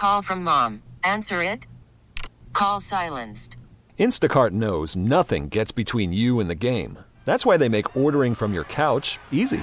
Call from mom. Answer it. Call silenced. Instacart knows nothing gets between you and the game. That's why they make ordering from your couch easy.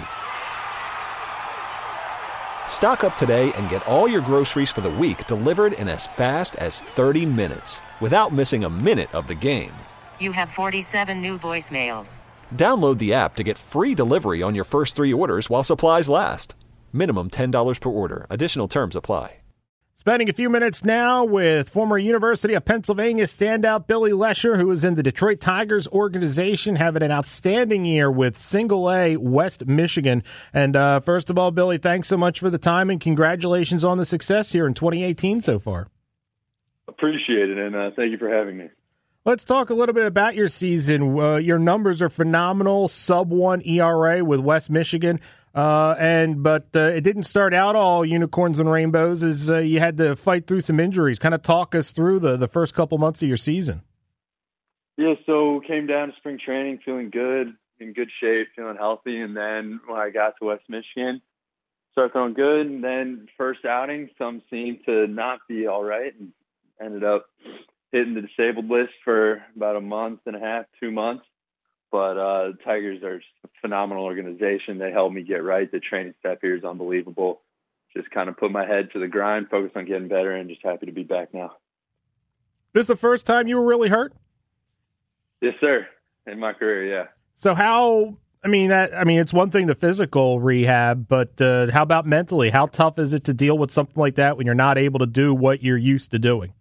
Stock up today and get all your groceries for the week delivered in as fast as 30 minutes without missing a minute of the game. You have 47 new voicemails. Download the app to get free delivery on your first 3 orders while supplies last. Minimum $10 per order. Additional terms apply. Spending a few minutes now with former University of Pennsylvania standout Billy Lesher, who is in the Detroit Tigers organization, having an outstanding year with single-A West Michigan. And first of all, Billy, thanks so much for the time and congratulations on the success here in 2018 so far. Appreciate it, and thank you for having me. Let's talk a little bit about your season. Your numbers are phenomenal, sub-1 ERA with West Michigan. But it didn't start out all unicorns and rainbows as you had to fight through some injuries. Kind of talk us through the first couple months of your season. Yeah, so came down to spring training feeling good, in good shape, feeling healthy. And then when I got to West Michigan, started feeling good. And then first outing, some seemed to not be all right and ended up hitting the disabled list for about a month and a half, 2 months. But Tigers are just a phenomenal organization. They helped me get right. The training staff here is unbelievable. Just kind of put my head to the grind, focus on getting better, and just happy to be back now. This the first time you were really hurt? Yes, sir. In my career, yeah. So it's one thing, the physical rehab, but how about mentally? How tough is it to deal with something like that when you're not able to do what you're used to doing?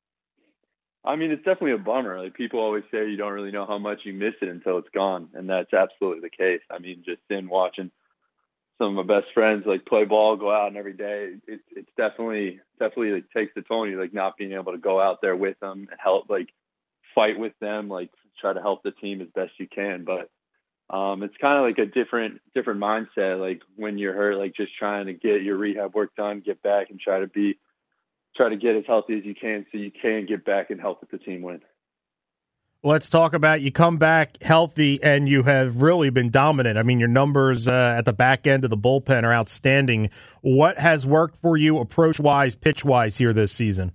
I mean, it's definitely a bummer. Like, people always say you don't really know how much you miss it until it's gone, and that's absolutely the case. I mean, just in watching some of my best friends like play ball, go out, and every day, it's definitely like takes the toll. You like not being able to go out there with them and help, like fight with them, like try to help the team as best you can. But it's kind of like a different mindset. Like when you're hurt, like just trying to get your rehab work done, get back, and try to get as healthy as you can so you can get back and help the team win. Let's talk about you come back healthy and you have really been dominant. I mean, your numbers at the back end of the bullpen are outstanding. What has worked for you approach-wise, pitch-wise here this season?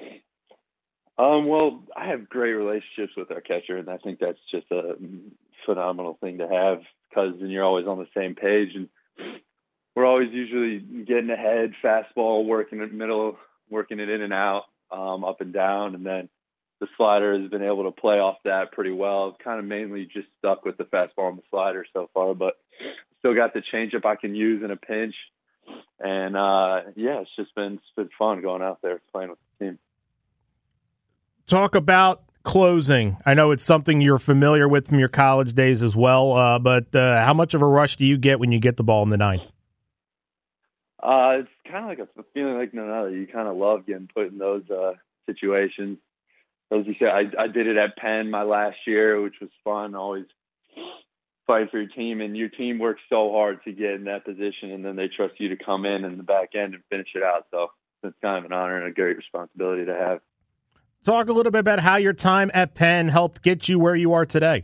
Well, I have great relationships with our catcher, and I think that's just a phenomenal thing to have because then you're always on the same page. And we're always usually getting ahead, fastball, working in the middle, working it in and out, up and down, and then the slider has been able to play off that pretty well. Kind of mainly just stuck with the fastball and the slider so far, but still got the changeup I can use in a pinch. And, it's been fun going out there playing with the team. Talk about closing. I know it's something you're familiar with from your college days as well, but how much of a rush do you get when you get the ball in the ninth? It's kind of like a feeling like none other. You kind of love getting put in those situations. As you said, I did it at Penn my last year, which was fun. Always fight for your team, and your team works so hard to get in that position, and then they trust you to come in the back end and finish it out. So it's kind of an honor and a great responsibility to have. Talk a little bit about how your time at Penn helped get you where you are today.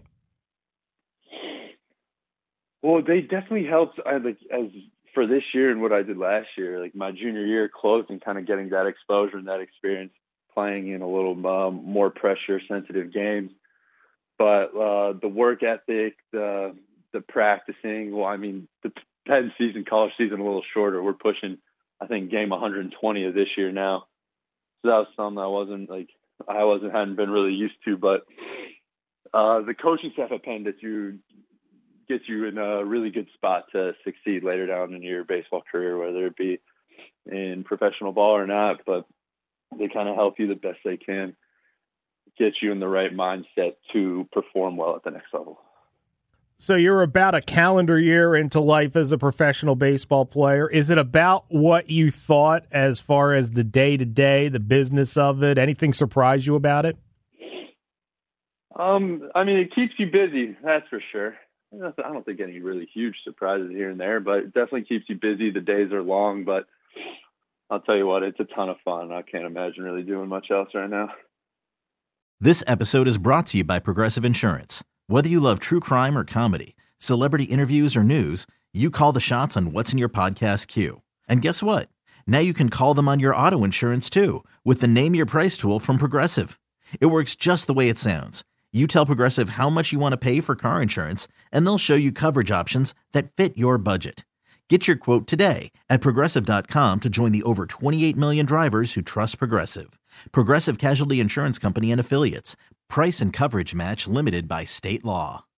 Well, they definitely helped as for this year and what I did last year. Like my junior year closed and kind of getting that exposure and that experience playing in a little more pressure-sensitive games. But the work ethic, the practicing, well, I mean, the Penn season, college season, a little shorter. We're pushing, I think, game 120 of this year now. So that was something I hadn't been really used to. But the coaching staff at Penn gets you in a really good spot to succeed later down in your baseball career, whether it be in professional ball or not. But they kind of help you the best they can, get you in the right mindset to perform well at the next level. So you're about a calendar year into life as a professional baseball player. Is it about what you thought as far as the day-to-day, the business of it? Anything surprise you about it? I mean, it keeps you busy, that's for sure. I don't think any really huge surprises here and there, but it definitely keeps you busy. The days are long, but I'll tell you what, it's a ton of fun. I can't imagine really doing much else right now. This episode is brought to you by Progressive Insurance. Whether you love true crime or comedy, celebrity interviews or news, you call the shots on what's in your podcast queue. And guess what? Now you can call them on your auto insurance too with the Name Your Price tool from Progressive. It works just the way it sounds. You tell Progressive how much you want to pay for car insurance, and they'll show you coverage options that fit your budget. Get your quote today at Progressive.com to join the over 28 million drivers who trust Progressive. Progressive Casualty Insurance Company and Affiliates. Price and coverage match limited by state law.